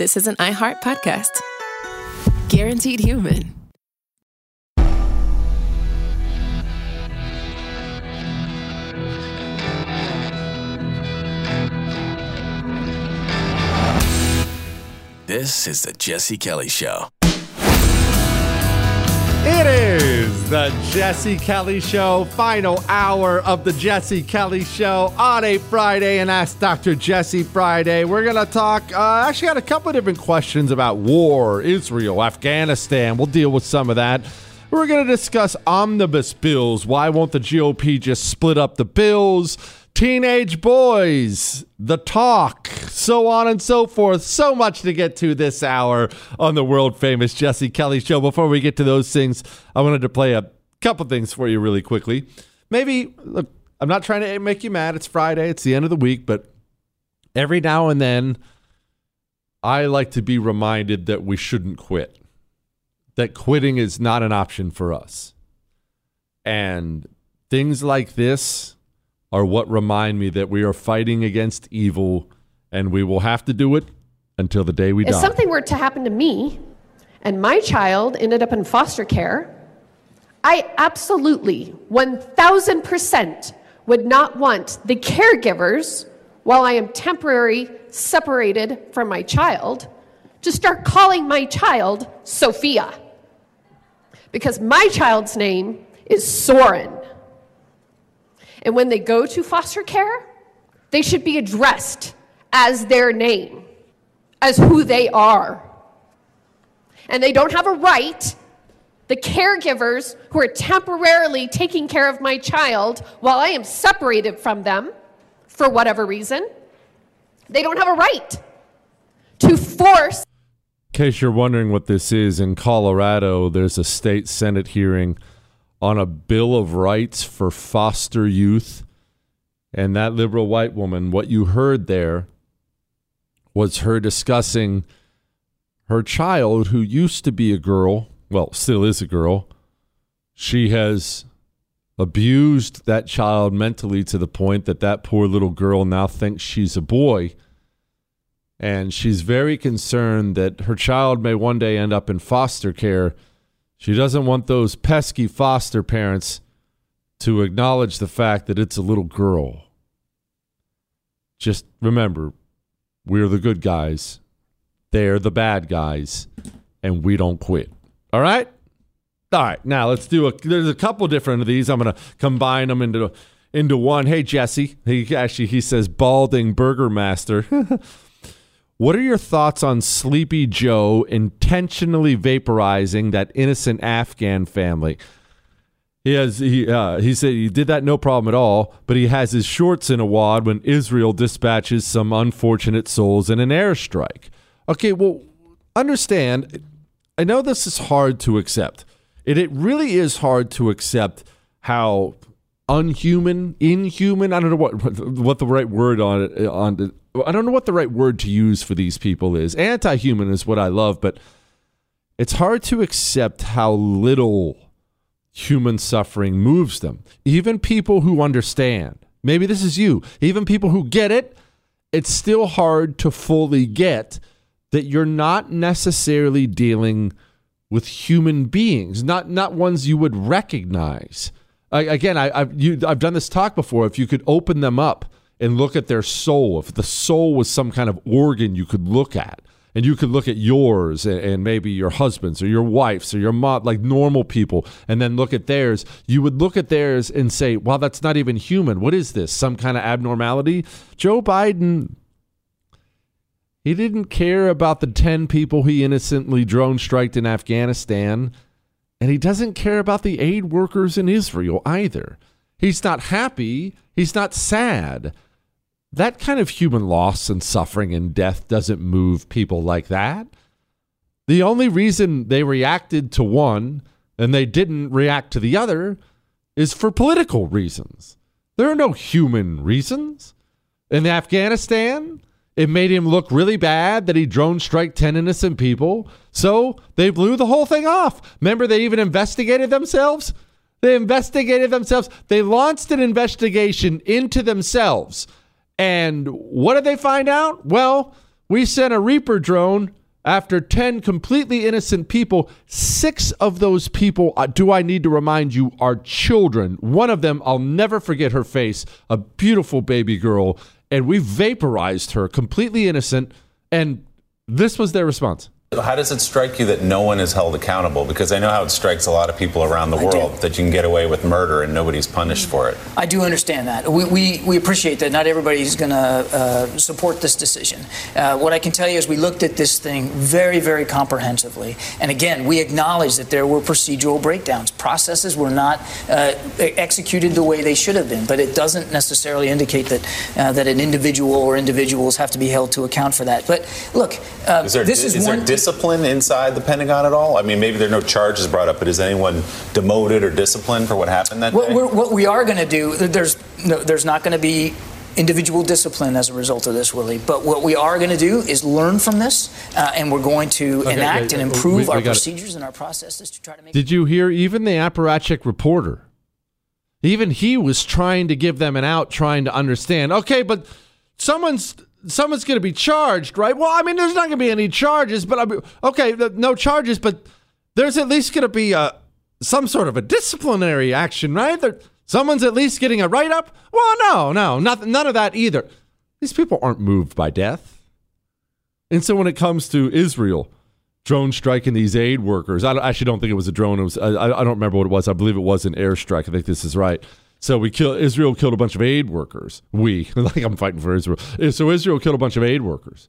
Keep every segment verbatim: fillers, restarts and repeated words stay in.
this is an iHeart podcast. Guaranteed Human. This is the Jesse Kelly Show. It is the Jesse Kelly Show, final hour of the Jesse Kelly Show on a Friday, and Ask Doctor Jesse Friday. We're going to talk, uh, actually got a couple of different questions about war, Israel, Afghanistan. We'll deal with some of that. We're going to discuss omnibus bills. Why won't the G O P just split up the bills? Teenage boys, the talk, so on and so forth. So much to get to this hour on the world famous Jesse Kelly Show. Before we get to those things, I wanted to play a couple things for you really quickly. Maybe, look, I'm not trying to make you mad. It's Friday. It's the end of the week. But every now and then, I like to be reminded that we shouldn't quit. That quitting is not an option for us. And things like this are what remind me that we are fighting against evil, and we will have to do it until the day we die. If something were to happen to me, and my child ended up in foster care, I absolutely, one thousand percent would not want the caregivers, while I am temporarily separated from my child, to start calling my child Sophia. Because my child's name is Soren. And when they go to foster care, they should be addressed as their name, as who they are. And they don't have a right, the caregivers who are temporarily taking care of my child while I am separated from them, for whatever reason, they don't have a right to force. In case you're wondering what this is, in Colorado, there's a state Senate hearing on a Bill of Rights for foster youth. And that liberal white woman, what you heard there was her discussing her child, who used to be a girl, well, still is a girl. She has abused that child mentally to the point that that poor little girl now thinks she's a boy. And she's very concerned that her child may one day end up in foster care. She doesn't want those pesky foster parents to acknowledge the fact that it's a little girl. Just remember, we're the good guys. They're the bad guys. And we don't quit. All right? All right. Now, let's do a... There's a couple different of these. I'm going to combine them into, into one. Hey, Jesse. He actually, he says, balding burger master. What are your thoughts on Sleepy Joe intentionally vaporizing that innocent Afghan family? He has he uh, he said he did that no problem at all, but he has his shorts in a wad when Israel dispatches some unfortunate souls in an airstrike. Okay, well, understand, I know this is hard to accept. It it really is hard to accept how unhuman, inhuman, I don't know what what the right word on it on I don't know what the right word to use for these people is. Anti-human is what I love, but it's hard to accept how little human suffering moves them. Even people who understand, maybe this is you, even people who get it, it's still hard to fully get that you're not necessarily dealing with human beings, not not ones you would recognize. I, again, I, I've, you, I've done this talk before. If you could open them up and look at their soul, if the soul was some kind of organ you could look at, and you could look at yours and, and maybe your husband's or your wife's or your mom, like normal people, and then look at theirs, you would look at theirs and say, wow, that's not even human. What is this? Some kind of abnormality? Joe Biden, he didn't care about the ten people he innocently drone striked in Afghanistan, and he doesn't care about the aid workers in Israel either. He's not happy. He's not sad. That kind of human loss and suffering and death doesn't move people like that. The only reason they reacted to one and they didn't react to the other is for political reasons. There are no human reasons. In Afghanistan, it made him look really bad that he drone strike ten innocent people, so they blew the whole thing off. Remember, they even investigated themselves? They investigated themselves. They launched an investigation into themselves. And what did they find out? Well, We sent a Reaper drone after ten completely innocent people. Six of those people, uh, do I need to remind you, are children. One of them, I'll never forget her face, a beautiful baby girl, and we vaporized her, completely innocent, and this was their response. How does it strike you that no one is held accountable? Because I know how it strikes a lot of people around the world that you can get away with murder and nobody's punished for it. I do understand that. We we, we appreciate that not everybody's going to uh, support this decision. Uh, what I can tell you is we looked at this thing very, very comprehensively. And again, we acknowledge that there were procedural breakdowns. Processes were not uh, executed the way they should have been. But it doesn't necessarily indicate that uh, that an individual or individuals have to be held to account for that. But look, uh, is there, this is, is one... there discipline inside the Pentagon at all? I mean, maybe there are no charges brought up, but is anyone demoted or disciplined for what happened that what day? We're, what we are going to do, there's no, there's not going to be individual discipline as a result of this, Willie. But what we are going to do is learn from this, uh, and we're going to okay, enact yeah, and improve we, we our procedures it. and our processes to try to make. Did you hear even the apparatchik reporter? Even he was trying to give them an out, trying to understand. Okay, but someone's. Someone's going to be charged, right? Well, I mean, there's not going to be any charges, but I mean, okay, no charges, but there's at least going to be a, some sort of a disciplinary action, right? There, someone's at least getting a write-up? Well, no, no, not, none of that either. These people aren't moved by death. And so when it comes to Israel, drone striking these aid workers, I don't, actually don't think it was a drone. It was, I, I don't remember what it was. I believe it was an airstrike. I think this is right. So we kill Israel killed a bunch of aid workers. We, like I'm fighting for Israel. So Israel killed a bunch of aid workers.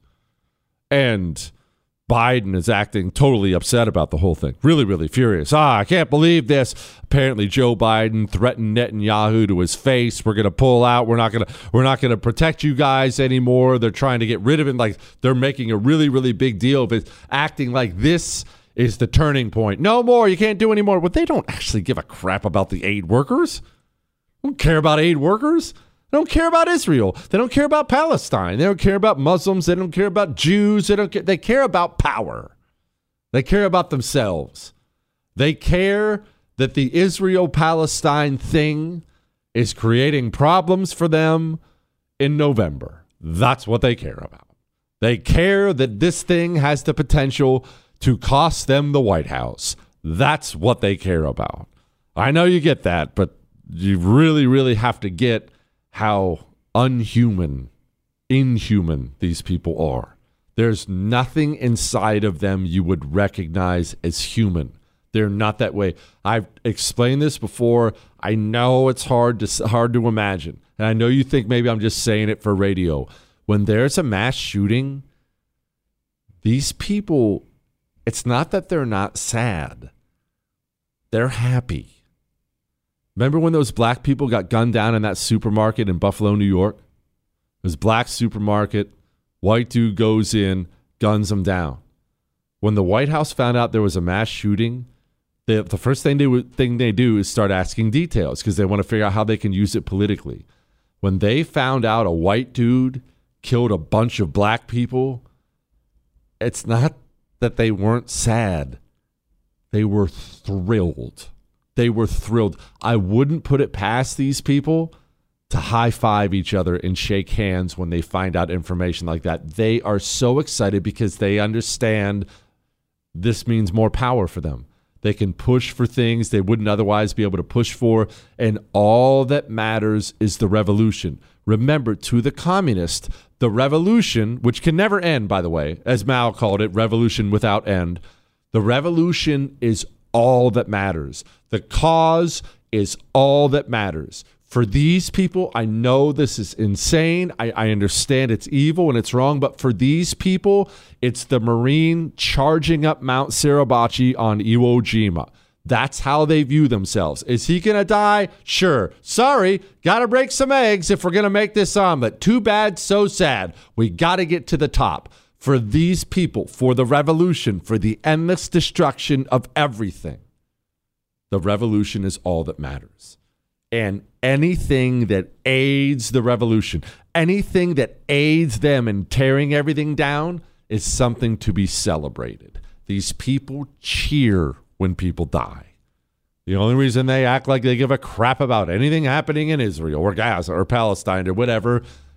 And Biden is acting totally upset about the whole thing. Really, really furious. Ah, I can't believe this. Apparently Joe Biden threatened Netanyahu to his face. We're going to pull out. We're not going to we're not going to protect you guys anymore. They're trying to get rid of it. Like they're making a really, really big deal of it, acting like this is the turning point. No more. You can't do any more. But they don't actually give a crap about the aid workers. They don't care about aid workers. They don't care about Israel. They don't care about Palestine. They don't care about Muslims. They don't care about Jews. They don't care. They care about power. They care about themselves. They care that the Israel-Palestine thing is creating problems for them in November. That's what they care about. They care that this thing has the potential to cost them the White House. That's what they care about. I know you get that, but you really, really have to get how unhuman, inhuman these people are. There's nothing inside of them you would recognize as human. They're not that way. I've explained this before. I know it's hard to hard to imagine. And I know you think maybe I'm just saying it for radio. When there's a mass shooting, these people, it's not that they're not sad. They're happy. Remember when those black people got gunned down in that supermarket in Buffalo, New York? It was black supermarket. White dude goes in, guns them down. When the White House found out there was a mass shooting, they, the first thing they, would, thing they do is start asking details because they want to figure out how they can use it politically. When they found out a white dude killed a bunch of black people, it's not that they weren't sad. They were thrilled. They were thrilled. I wouldn't put it past these people to high-five each other and shake hands when they find out information like that. They are so excited because they understand this means more power for them. They can push for things they wouldn't otherwise be able to push for, and all that matters is the revolution. Remember, to the communist, the revolution, which can never end, by the way, as Mao called it, revolution without end, the revolution is all that matters. The cause is all that matters. For these people, I know this is insane. I, I understand it's evil and it's wrong, but for these people, it's the Marine charging up Mount Suribachi on Iwo Jima. That's how they view themselves. Is he going to die? Sure. Sorry, got to break some eggs if we're going to make this omelet. Too bad, so sad. We got to get to the top. For these people, for the revolution, for the endless destruction of everything, the revolution is all that matters. And anything that aids the revolution, anything that aids them in tearing everything down is something to be celebrated. These people cheer when people die. The only reason they act like they give a crap about anything happening in Israel or Gaza or Palestine or whatever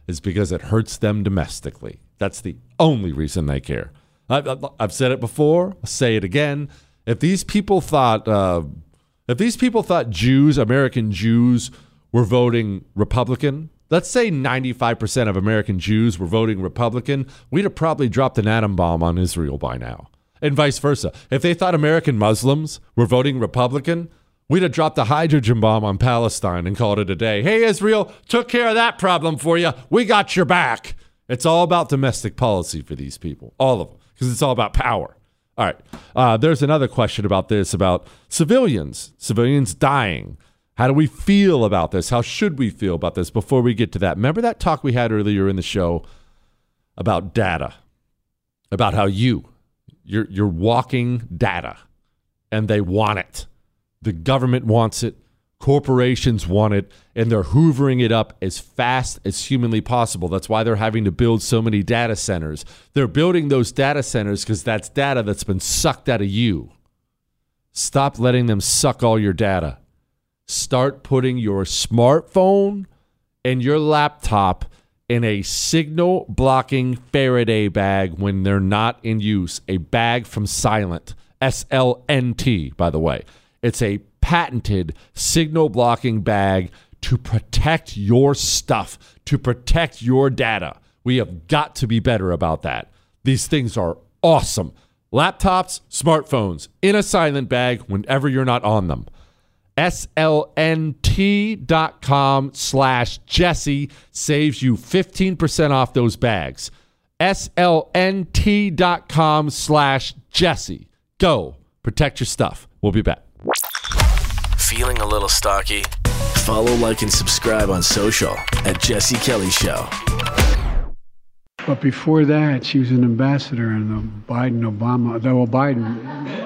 is because it hurts them domestically. That's the only reason they care. I've, I've said it before. I'll say it again. If these people thought, uh, if these people thought Jews, American Jews, were voting Republican, let's say ninety-five percent of American Jews were voting Republican, we'd have probably dropped an atom bomb on Israel by now. And vice versa. If they thought American Muslims were voting Republican, we'd have dropped a hydrogen bomb on Palestine and called it a day. Hey, Israel, took care of that problem for you. We got your back. It's all about domestic policy for these people, all of them, because it's all about power. All right. Uh, there's another question about this, about civilians, civilians dying. How do we feel about this? How should we feel about this before we get to that? Remember that talk we had earlier in the show about data, about how you, you're, you're walking data, and they want it. The government wants it. Corporations want it, and they're hoovering it up as fast as humanly possible. That's why they're having to build so many data centers. They're building those data centers because that's data that's been sucked out of you. Stop letting them suck all your data. Start putting your smartphone and your laptop in a signal blocking Faraday bag when they're not in use. A bag from Silent, S L N T, by the way. It's a patented signal blocking bag to protect your stuff, to protect your data. We have got to be better about that. These things are awesome. Laptops, smartphones, in a silent bag whenever you're not on them. S L N T dot com slash Jesse saves you fifteen percent off those bags. S L N T dot com slash Jesse. Go. Protect your stuff. We'll be back. Feeling a little stocky? Follow, like, and subscribe on social at Jesse Kelly Show. But before that, she was an ambassador in the Biden-Obama, the Biden,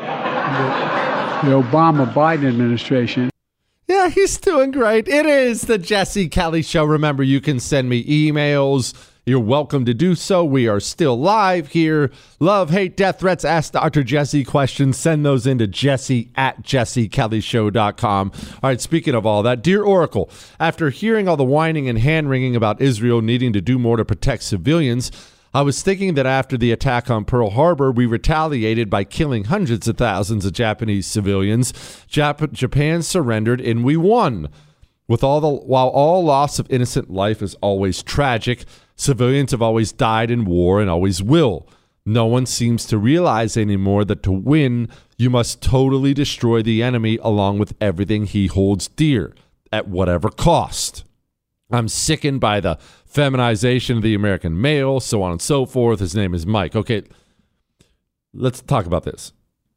the, the Obama-Biden administration. Yeah, he's doing great. It is the Jesse Kelly Show. Remember, you can send me emails. You're welcome to do so. We are still live here. Love, hate, death threats, ask Doctor Jesse questions. Send those into Jesse at Jesse Kelly Show dot com. All right, speaking of all that, dear Oracle, after hearing all the whining and hand-wringing about Israel needing to do more to protect civilians, I was thinking that after the attack on Pearl Harbor, we retaliated by killing hundreds of thousands of Japanese civilians. Jap- Japan surrendered and we won. With all the while all loss of innocent life is always tragic, civilians have always died in war and always will. No one seems to realize anymore that to win, you must totally destroy the enemy along with everything he holds dear, at whatever cost. I'm sickened by the feminization of the American male, so on and so forth. His name is Mike. Okay, let's talk about this.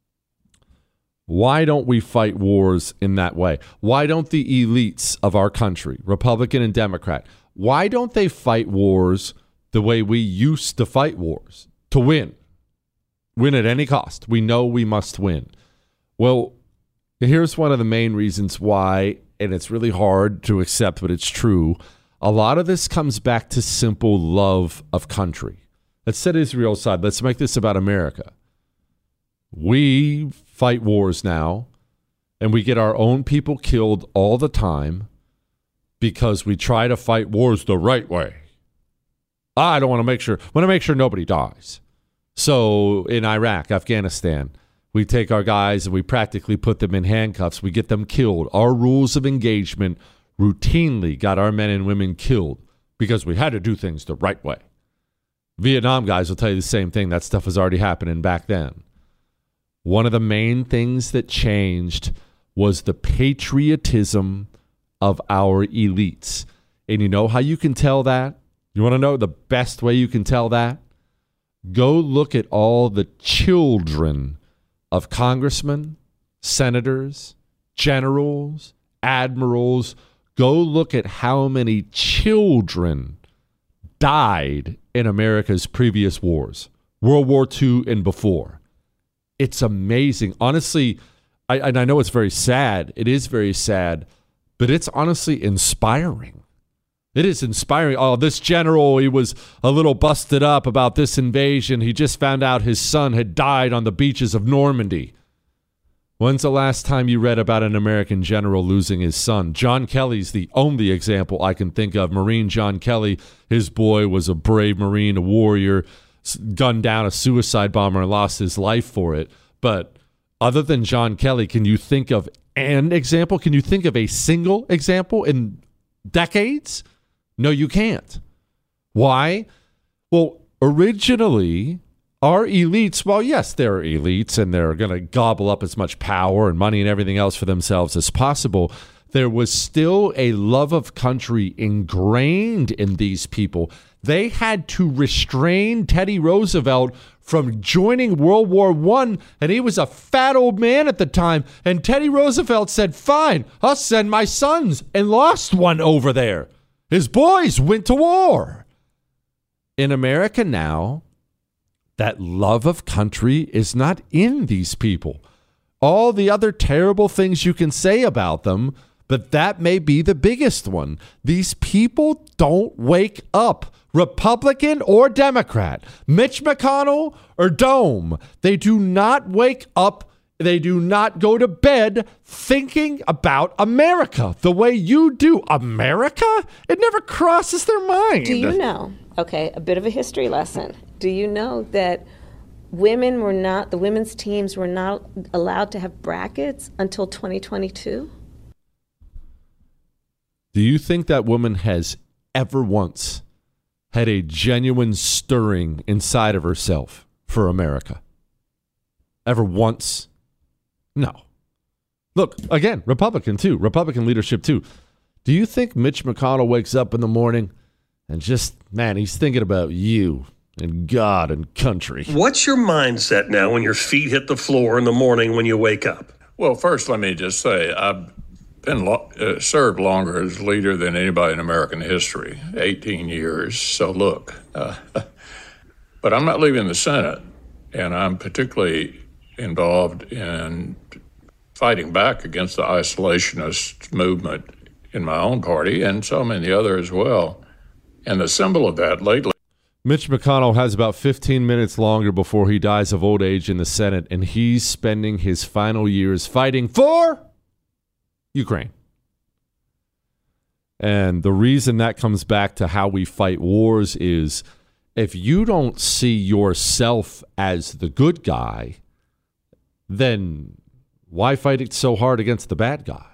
Why don't we fight wars in that way? Why don't the elites of our country, Republican and Democrat, why don't they fight wars the way we used to fight wars? To win. Win at any cost. We know we must win. Well, here's one of the main reasons why, and it's really hard to accept, but it's true. A lot of this comes back to simple love of country. Let's set Israel aside. Let's make this about America. We fight wars now, and we get our own people killed all the time because we try to fight wars the right way. I don't want to make sure, want to make sure nobody dies. So in Iraq, Afghanistan, we take our guys and we practically put them in handcuffs. We get them killed. Our rules of engagement routinely got our men and women killed because we had to do things the right way. Vietnam guys will tell you the same thing. That stuff was already happening back then. One of the main things that changed was the patriotism of our elites. And you know how you can tell that? You want to know the best way you can tell that? Go look at all the children of congressmen, senators, generals, admirals. Go look at how many children died in America's previous wars, World War Two and before. It's amazing. Honestly, I, and I know it's very sad. It is very sad, but it's honestly inspiring. It is inspiring. Oh, this general, he was a little busted up about this invasion. He just found out his son had died on the beaches of Normandy. When's the last time you read about an American general losing his son? John Kelly's the only example I can think of. Marine John Kelly, his boy was a brave Marine, a warrior, gunned down a suicide bomber and lost his life for it. But other than John Kelly, can you think of an example? Can you think of a single example in decades? No, you can't. Why? Well, originally, our elites, well, yes, they're elites and they're going to gobble up as much power and money and everything else for themselves as possible. There was still a love of country ingrained in these people. They had to restrain Teddy Roosevelt from joining World War One, and he was a fat old man at the time. And Teddy Roosevelt said, fine, I'll send my sons, and lost one over there. His boys went to war. In America now, that love of country is not in these people. All the other terrible things you can say about them, but that may be the biggest one. These people don't wake up. Republican or Democrat, Mitch McConnell or Dome, they do not wake up, they do not go to bed thinking about America the way you do. America? It never crosses their mind. Do you know, okay, a bit of a history lesson. Do you know that women were not, the women's teams were not allowed to have brackets until twenty twenty-two? Do you think that woman has ever once had a genuine stirring inside of herself for America? Ever once? No. Look, again, Republican too, Republican leadership too. Do you think Mitch McConnell wakes up in the morning and just, man, he's thinking about you and God and country? What's your mindset now when your feet hit the floor in the morning when you wake up? Well, first, let me just say, I've been lo- uh, served longer as leader than anybody in American history, eighteen years. So look, uh, but I'm not leaving the Senate, and I'm particularly involved in fighting back against the isolationist movement in my own party and so many other as well. And the symbol of that lately. Mitch McConnell has about fifteen minutes longer before he dies of old age in the Senate, and he's spending his final years fighting for Ukraine. And the reason that comes back to how we fight wars is if you don't see yourself as the good guy, then why fight it so hard against the bad guy?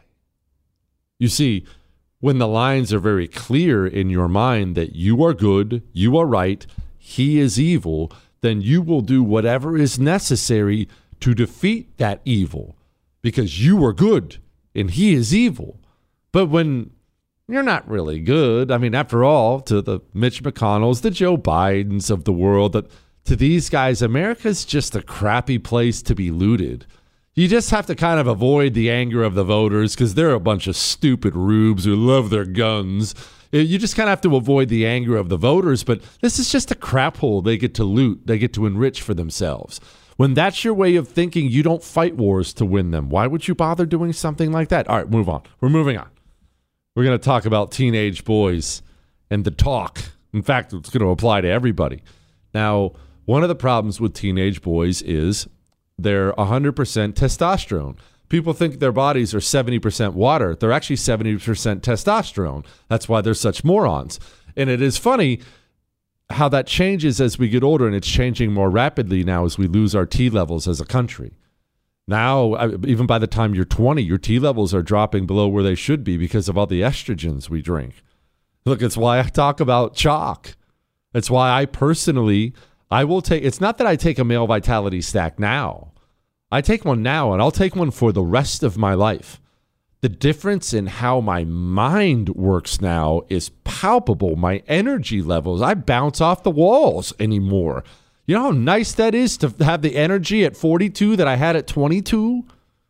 You see, when the lines are very clear in your mind that you are good, you are right, he is evil, then you will do whatever is necessary to defeat that evil because you are good and he is evil. But when you're not really good, I mean, after all, to the Mitch McConnells, the Joe Bidens of the world, that to these guys, America's just a crappy place to be looted. You just have to kind of avoid the anger of the voters because they're a bunch of stupid rubes who love their guns. You just kind of have to avoid the anger of the voters, but this is just a crap hole they get to loot, they get to enrich for themselves. When that's your way of thinking, you don't fight wars to win them. Why would you bother doing something like that? All right, move on. We're moving on. We're going to talk about teenage boys and the talk. In fact, it's going to apply to everybody. Now, one of the problems with teenage boys is they're one hundred percent testosterone. People think their bodies are seventy percent water. They're actually seventy percent testosterone. That's why they're such morons. And it is funny how that changes as we get older, and it's changing more rapidly now as we lose our T levels as a country. Now, even by the time you're twenty, your T levels are dropping below where they should be because of all the estrogens we drink. Look, it's why I talk about chalk. It's why I personally, I will take, it's not that I take a male vitality stack now. I take one now, and I'll take one for the rest of my life. The difference in how my mind works now is palpable. My energy levels, I bounce off the walls anymore. You know how nice that is to have the energy at forty-two that I had at twenty-two?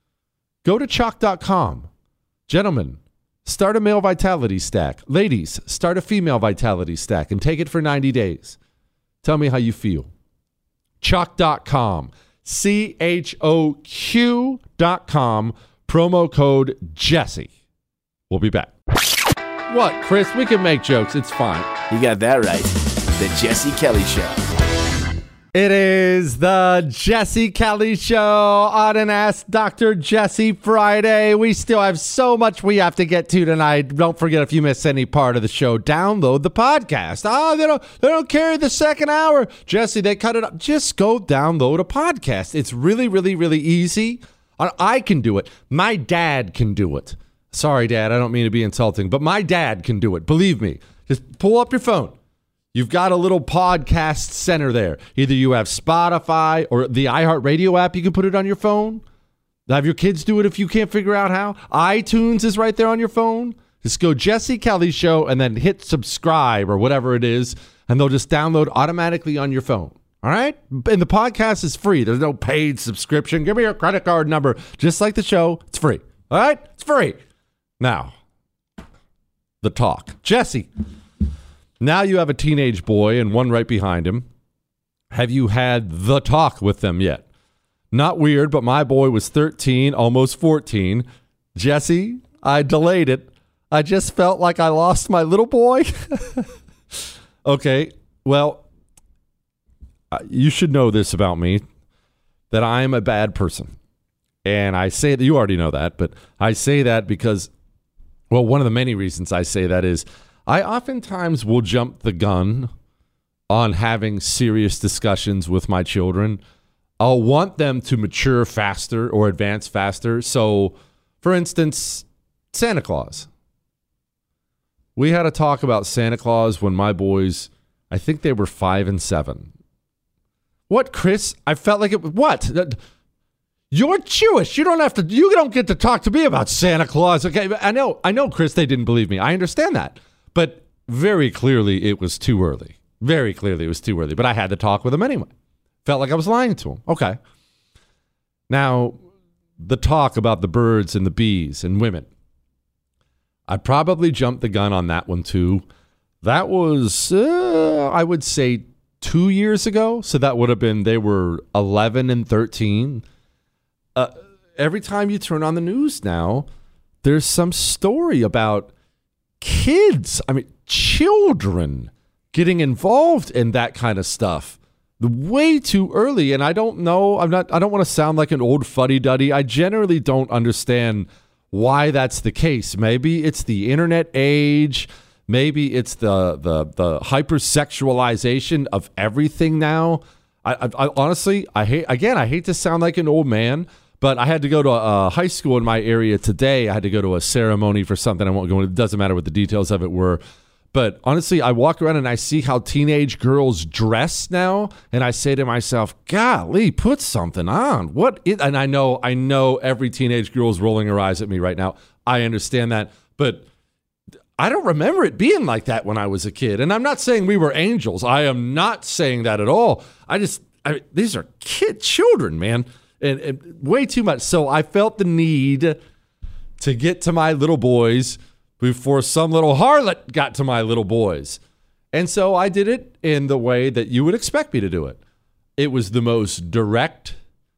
Go to chalk dot com. Gentlemen, start a male vitality stack. Ladies, start a female vitality stack and take it for ninety days. Tell me how you feel. chalk dot com. C H O Q dot com. Promo code Jesse. We'll be back. What, Chris? We can make jokes. It's fine. You got that right. The Jesse Kelly Show. It is the Jesse Kelly Show on an Ask Doctor Jesse Friday. We still have so much we have to get to tonight. Don't forget, if you miss any part of the show, download the podcast. Oh, they don't, they don't carry the second hour. Jesse, they cut it up. Just go download a podcast. It's really, really, really easy. I can do it. My dad can do it. Sorry, Dad, I don't mean to be insulting, but my dad can do it. Believe me. Just pull up your phone. You've got a little podcast center there. Either you have Spotify or the iHeartRadio app. You can put it on your phone. Have your kids do it if you can't figure out how. iTunes is right there on your phone. Just go Jesse Kelly Show and then hit subscribe or whatever it is, and they'll just download automatically on your phone. All right? And the podcast is free. There's no paid subscription. Give me your credit card number. Just like the show, it's free. All right? It's free. Now, the talk. Jesse. Now you have a teenage boy and one right behind him. Have you had the talk with them yet? Not weird, but my boy was thirteen, almost fourteen. Jesse, I delayed it. I just felt like I lost my little boy. Okay, well, you should know this about me, that I am a bad person. And I say that, you already know that, but I say that because, well, one of the many reasons I say that is I oftentimes will jump the gun on having serious discussions with my children. I'll want them to mature faster or advance faster. So, for instance, Santa Claus. We had a talk about Santa Claus when my boys, I think they were five and seven. What, Chris? I felt like it. What? You're Jewish. You don't have to. You don't get to talk to me about Santa Claus. Okay, I know. I know, Chris. They didn't believe me. I understand that. But very clearly, it was too early. Very clearly, it was too early. But I had to talk with him anyway. Felt like I was lying to him. Okay. Now, the talk about the birds and the bees and women. I probably jumped the gun on that one, too. That was, uh, I would say, two years ago. So that would have been, they were eleven and thirteen. Uh, every time you turn on the news now, there's some story about kids, I mean, children getting involved in that kind of stuff way too early. And I don't know, I'm not, I don't want to sound like an old fuddy-duddy. I generally don't understand why that's the case. Maybe it's the internet age. Maybe it's the the the hypersexualization of everything now. I, I, I honestly, I hate, again, I hate to sound like an old man, but I had to go to a high school in my area today. I had to go to a ceremony for something. I won't go into, it doesn't matter what the details of it were. But honestly, I walk around and I see how teenage girls dress now. And I say to myself, golly, put something on. What is, and I know, I know every teenage girl is rolling her eyes at me right now. I understand that. But I don't remember it being like that when I was a kid. And I'm not saying we were angels. I am not saying that at all. I just, I mean, these are kid children, man. And, and way too much. So I felt the need to get to my little boys before some little harlot got to my little boys. And so I did it in the way that you would expect me to do it. It was the most direct,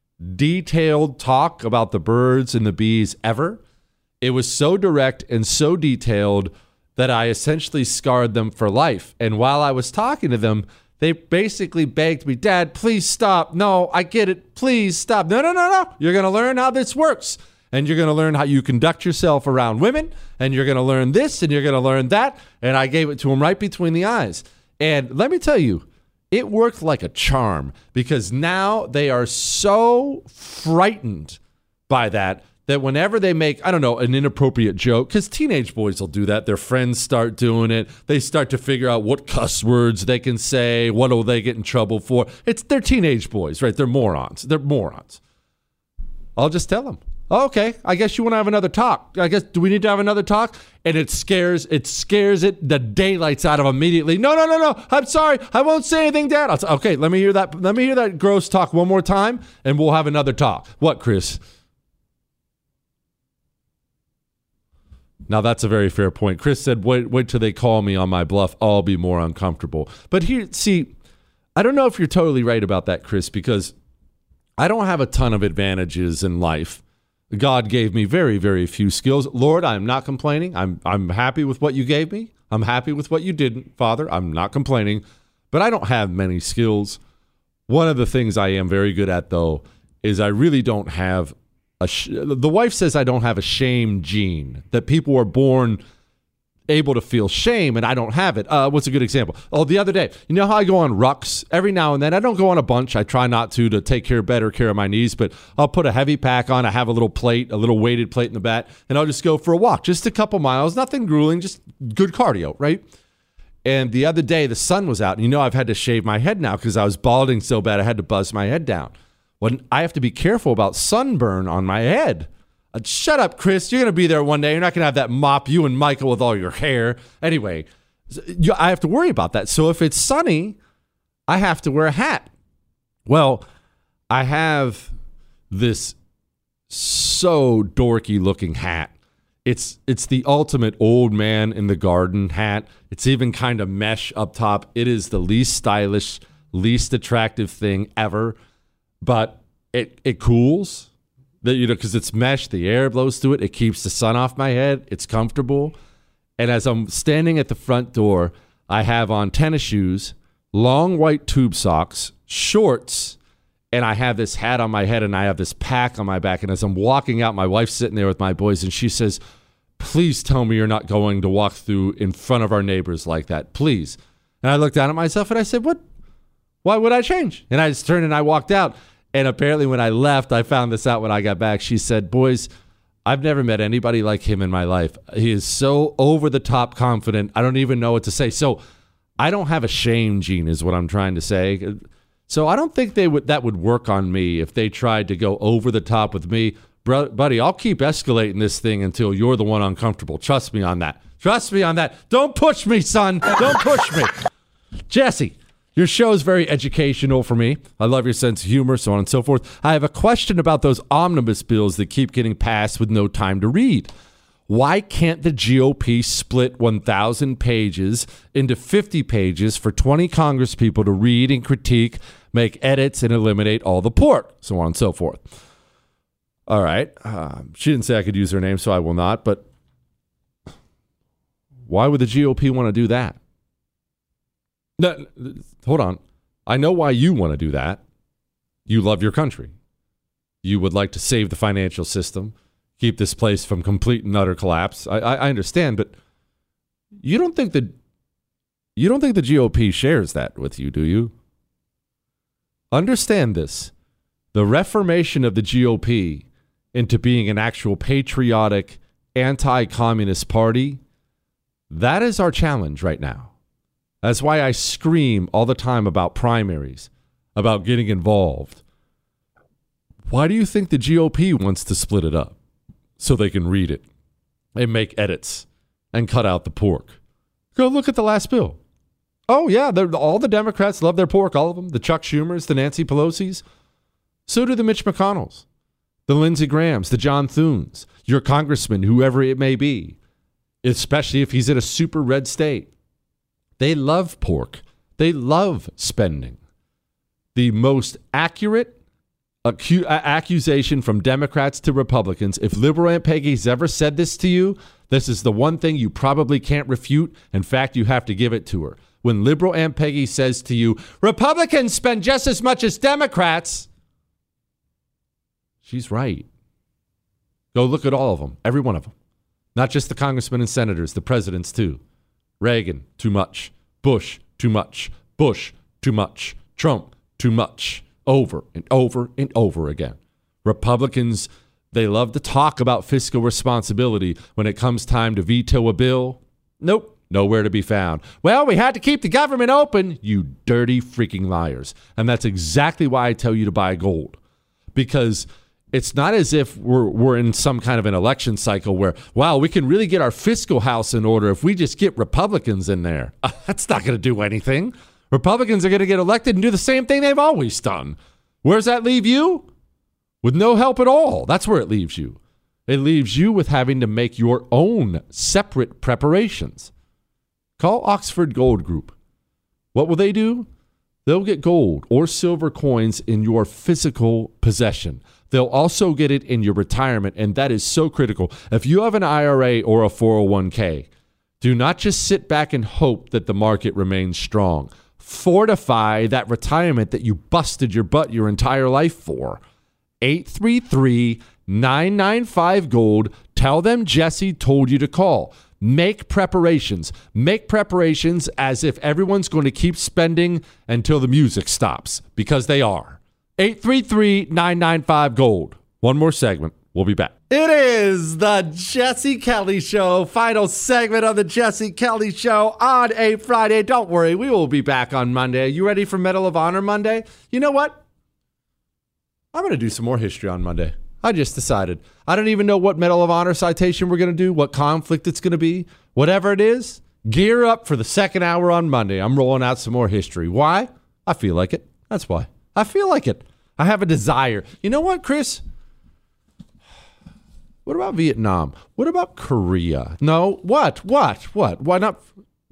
detailed talk about the birds and the bees ever. It was so direct and so detailed that I essentially scarred them for life. And while I was talking to them, they basically begged me, Dad, please stop. No, I get it. Please stop. No, no, no, no. You're going to learn how this works. And you're going to learn how you conduct yourself around women. And you're going to learn this and you're going to learn that. And I gave it to them right between the eyes. And let me tell you, it worked like a charm because now they are so frightened by that that whenever they make, I don't know, an inappropriate joke, because teenage boys will do that. Their friends start doing it. They start to figure out what cuss words they can say. What will they get in trouble for? It's they're teenage boys, right? They're morons. They're morons. I'll just tell them, oh, okay, I guess you want to have another talk. I guess, do we need to have another talk? And it scares, it scares it the daylights out of them immediately. No, no, no, no. I'm sorry. I won't say anything, Dad. I'll t- okay, let me hear that. Let me hear that gross talk one more time, and we'll have another talk. What, Chris? Now, that's a very fair point. Chris said, wait, wait till they call me on my bluff. I'll be more uncomfortable. But here, see, I don't know if you're totally right about that, Chris, because I don't have a ton of advantages in life. God gave me very, very few skills. Lord, I'm not complaining. I'm I'm happy with what you gave me. I'm happy with what you didn't, Father. I'm not complaining. But I don't have many skills. One of the things I am very good at, though, is I really don't have a sh- the wife says I don't have a shame gene, that people are born able to feel shame, and I don't have it. Uh, what's a good example? Oh, the other day, you know how I go on rucks every now and then? I don't go on a bunch. I try not to, to take care better care of my knees, but I'll put a heavy pack on. I have a little plate, a little weighted plate in the back, and I'll just go for a walk, just a couple miles, nothing grueling, just good cardio, right? And the other day, the sun was out, and you know I've had to shave my head now because I was balding so bad I had to buzz my head down. Well, I have to be careful about sunburn on my head. Uh, shut up, Chris. You're going to be there one day. You're not going to have that mop, you and Michael, with all your hair. Anyway, you, I have to worry about that. So if it's sunny, I have to wear a hat. Well, I have this so dorky looking hat. It's it's the ultimate old man in the garden hat. It's even kind of mesh up top. It is the least stylish, least attractive thing ever, but it it cools. That, you know, because it's mesh, the air blows through it. It keeps the sun off my head. It's comfortable. And as I'm standing at the front door, I have on tennis shoes, long white tube socks, shorts, and I have this hat on my head, and I have this pack on my back. And as I'm walking out, my wife's sitting there with my boys, and she says, "Please tell me you're not going to walk through in front of our neighbors like that, please." And I looked down at myself, and I said, "What? Why would I change?" And I just turned and I walked out. And apparently when I left, I found this out when I got back. She said, "Boys, I've never met anybody like him in my life. He is so over-the-top confident. I don't even know what to say." So I don't have a shame gene is what I'm trying to say. So I don't think they would that would work on me if they tried to go over the top with me. Bro, buddy, I'll keep escalating this thing until you're the one uncomfortable. Trust me on that. Trust me on that. Don't push me, son. Don't push me. Jesse. Your show is very educational for me. I love your sense of humor, so on and so forth. I have a question about those omnibus bills that keep getting passed with no time to read. Why can't the G O P split one thousand pages into fifty pages for twenty congresspeople to read and critique, make edits, and eliminate all the pork, so on and so forth? All right. Uh, she didn't say I could use her name, so I will not, but why would the G O P want to do that? No, hold on. I know why you want to do that. You love your country. You would like to save the financial system, keep this place from complete and utter collapse. I, I, I understand, but you don't think that you don't think the G O P shares that with you, do you? Understand this. The reformation of the G O P into being an actual patriotic, anti-communist party, that is our challenge right now. That's why I scream all the time about primaries, about getting involved. Why do you think the G O P wants to split it up? So they can read it and make edits and cut out the pork. Go look at the last bill. Oh, yeah, all the Democrats love their pork, all of them. The Chuck Schumers, the Nancy Pelosi's. So do the Mitch McConnells, the Lindsey Grahams, the John Thunes, your congressman, whoever it may be, especially if he's in a super red state. They love pork. They love spending. The most accurate acu- accusation from Democrats to Republicans, if Liberal Aunt Peggy's ever said this to you, this is the one thing you probably can't refute. In fact, you have to give it to her. When Liberal Aunt Peggy says to you, Republicans spend just as much as Democrats, she's right. Go look at all of them, every one of them. Not just the congressmen and senators, the presidents too. Reagan, too much. Bush, too much. Bush, too much. Trump, too much. Over and over and over again. Republicans, they love to talk about fiscal responsibility. When it comes time to veto a bill, nope, nowhere to be found. Well, we had to keep the government open, you dirty freaking liars. And that's exactly why I tell you to buy gold. Because it's not as if we're we're in some kind of an election cycle where, wow, we can really get our fiscal house in order if we just get Republicans in there. Uh, that's not going to do anything. Republicans are going to get elected and do the same thing they've always done. Where does that leave you? With no help at all. That's where it leaves you. It leaves you with having to make your own separate preparations. Call Oxford Gold Group. What will they do? They'll get gold or silver coins in your physical possession. They'll also get it in your retirement, and that is so critical. If you have an I R A or a four oh one k, do not just sit back and hope that the market remains strong. fortify that retirement that you busted your butt your entire life for. eight three three, nine nine five, GOLD. Tell them Jesse told you to call. Make preparations. Make preparations as if everyone's going to keep spending until the music stops, because they are. eight three three, nine nine five, GOLD. One more segment. We'll be back. It is the Jesse Kelly Show, final segment of the Jesse Kelly Show on a Friday. Don't worry, we will be back on Monday. Are you ready for Medal of Honor Monday? You know what? I'm going to do some more history on Monday. I just decided. I don't even know what Medal of Honor citation we're going to do, what conflict it's going to be. Whatever it is, gear up for the second hour on Monday. I'm rolling out some more history. Why? I feel like it. That's why. I feel like it. I have a desire. You know what, Chris? What about Vietnam? What about Korea? No. What? What? What? Why not?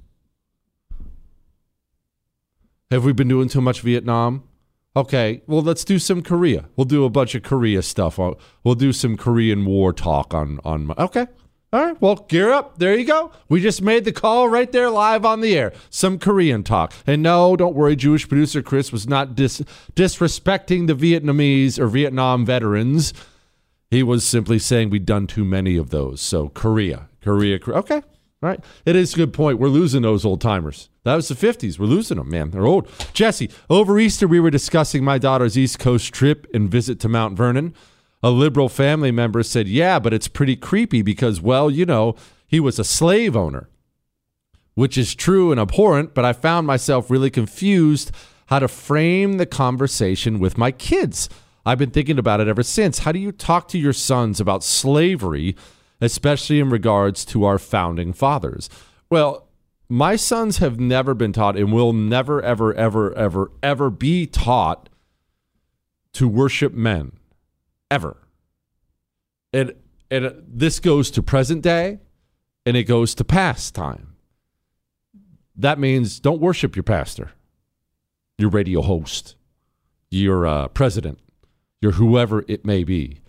Have we been doing too much Vietnam? Okay, well, let's do some Korea. We'll do a bunch of Korea stuff. We'll do some Korean War talk on, on okay. All right, well, gear up. There you go. We just made the call right there live on the air. Some Korean talk. And no, don't worry, Jewish producer Chris was not dis- disrespecting the Vietnamese or Vietnam veterans. He was simply saying we'd done too many of those. So Korea, Korea, Korea. Okay. All right. It is a good point. We're losing those old timers. That was the fifties. We're losing them, man. They're old. Jesse, over Easter, we were discussing my daughter's East Coast trip and visit to Mount Vernon. A liberal family member said, yeah, but it's pretty creepy because, well, you know, he was a slave owner, which is true and abhorrent, but I found myself really confused how to frame the conversation with my kids. I've been thinking about it ever since. How do you talk to your sons about slavery, especially in regards to our founding fathers? Well, my sons have never been taught and will never, ever, ever, ever, ever be taught to worship men, ever. And, and this goes to present day and it goes to past time. That means don't worship your pastor, your radio host, your uh, president, your whoever it may be.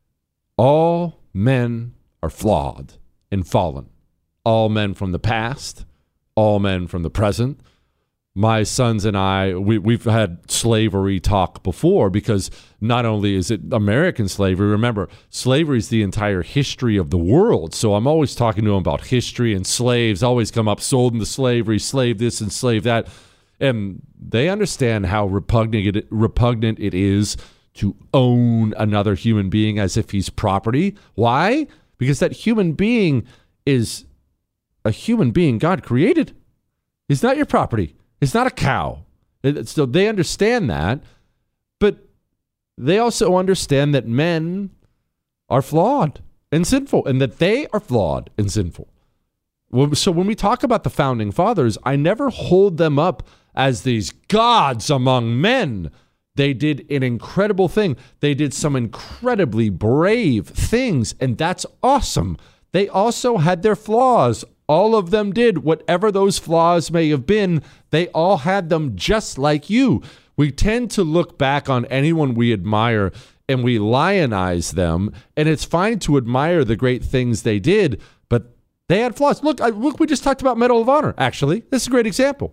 All men are flawed and fallen. All men from the past, all men from the present. My sons and I, we, we've had slavery talk before because not only is it American slavery, remember, slavery is the entire history of the world. So I'm always talking to them about history, and slaves always come up, sold into slavery, slave this and slave that. And they understand how repugnant it, repugnant it is to own another human being as if he's property. Why? Because that human being is a human being God created. He's not your property. He's not a cow. So they understand that, but they also understand that men are flawed and sinful, and that they are flawed and sinful. So when we talk about the founding fathers, I never hold them up as these gods among men. They did an incredible thing. They did some incredibly brave things, and that's awesome. They also had their flaws. All of them did. Whatever those flaws may have been, they all had them just like you. We tend to look back on anyone we admire and we lionize them, and it's fine to admire the great things they did, but they had flaws. Look, I, look, we just talked about Medal of Honor, actually. This is a great example.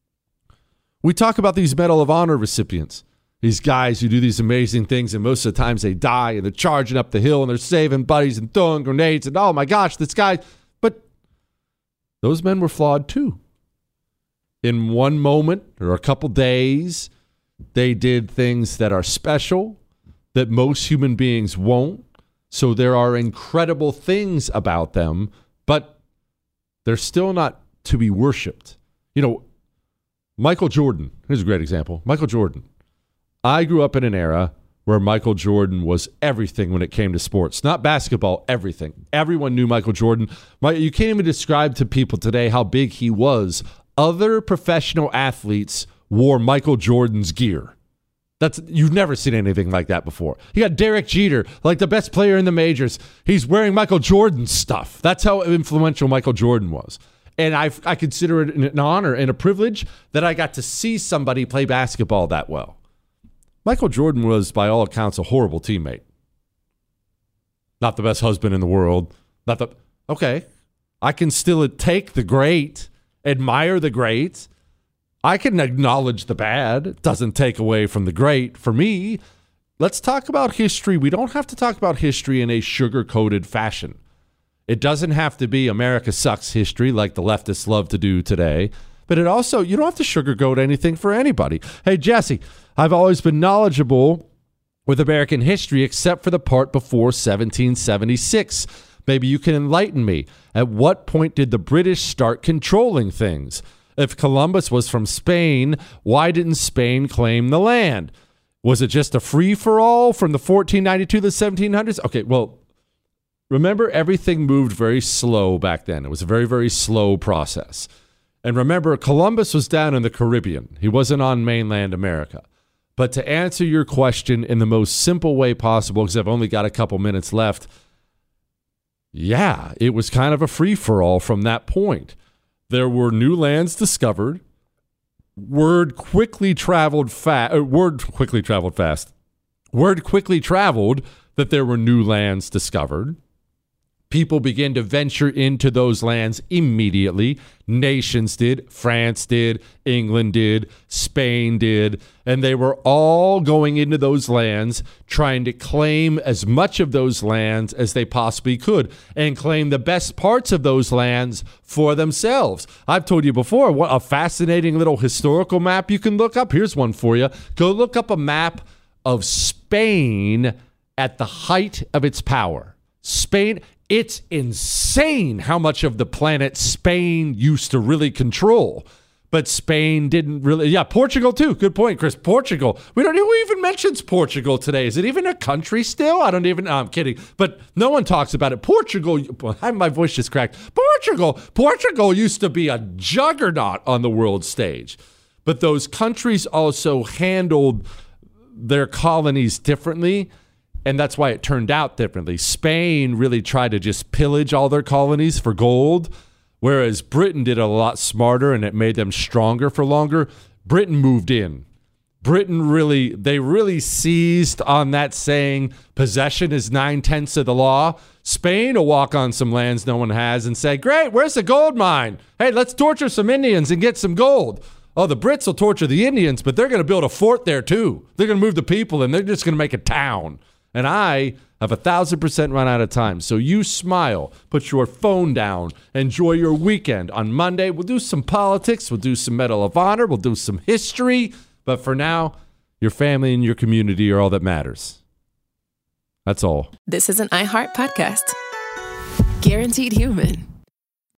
We talk about these Medal of Honor recipients, these guys who do these amazing things, and most of the times they die, and they're charging up the hill, and they're saving buddies and throwing grenades, and oh my gosh, this guy... Those men were flawed too. In one moment or a couple days, they did things that are special, that most human beings won't. So there are incredible things about them, but they're still not to be worshipped. You know, Michael Jordan, here's a great example. Michael Jordan. I grew up in an era where Michael Jordan was everything when it came to sports. Not basketball, everything. Everyone knew Michael Jordan. You can't even describe to people today how big he was. Other professional athletes wore Michael Jordan's gear. That's you've never seen anything like that before. You got Derek Jeter, like the best player in the majors. He's wearing Michael Jordan's stuff. That's how influential Michael Jordan was. And I, I consider it an honor and a privilege that I got to see somebody play basketball that well. Michael Jordan was, by all accounts, a horrible teammate. Not the best husband in the world. Not the okay. I can still take the great, admire the great. I can acknowledge the bad. It doesn't take away from the great. For me, let's talk about history. We don't have to talk about history in a sugar-coated fashion. It doesn't have to be America sucks history like the leftists love to do today. But it also, you don't have to sugarcoat anything for anybody. Hey, Jesse, I've always been knowledgeable with American history except for the part before seventeen seventy-six. Maybe you can enlighten me. At what point did the British start controlling things? If Columbus was from Spain, why didn't Spain claim the land? Was it just a free-for-all from the fourteen ninety-two to the seventeen hundreds? Okay, well, remember, everything moved very slow back then. It was a very, very slow process. And remember, Columbus was down in the Caribbean. He wasn't on mainland America. But to answer your question in the most simple way possible, because I've only got a couple minutes left, yeah, it was kind of a free-for-all from that point. There were new lands discovered. Word quickly traveled fast. Uh, word quickly traveled fast. Word quickly traveled that there were new lands discovered. People began to venture into those lands immediately. Nations did. France did. England did. Spain did. And they were all going into those lands trying to claim as much of those lands as they possibly could and claim the best parts of those lands for themselves. I've told you before, what a fascinating little historical map you can look up. Here's one for you. Go look up a map of Spain at the height of its power. Spain... It's insane how much of the planet Spain used to really control. But Spain didn't really... Yeah, Portugal too. Good point, Chris. Portugal. We don't... Who even mentions Portugal today? Is it even a country still? I don't even... No, I'm kidding. But no one talks about it. Portugal... My voice just cracked. Portugal! Portugal used to be a juggernaut on the world stage. But those countries also handled their colonies differently. And that's why it turned out differently. Spain really tried to just pillage all their colonies for gold, whereas Britain did it a lot smarter and it made them stronger for longer. Britain moved in. Britain really, they really seized on that saying, possession is nine-tenths of the law. Spain will walk on some lands no one has and say, great, where's the gold mine? Hey, let's torture some Indians and get some gold. Oh, the Brits will torture the Indians, but they're going to build a fort there too. They're going to move the people and they're just going to make a town. And I have a thousand percent run out of time. So you smile, put your phone down, enjoy your weekend. On Monday, we'll do some politics. We'll do some Medal of Honor. We'll do some history. But for now, your family and your community are all that matters. That's all. This is an iHeart podcast. Guaranteed Human.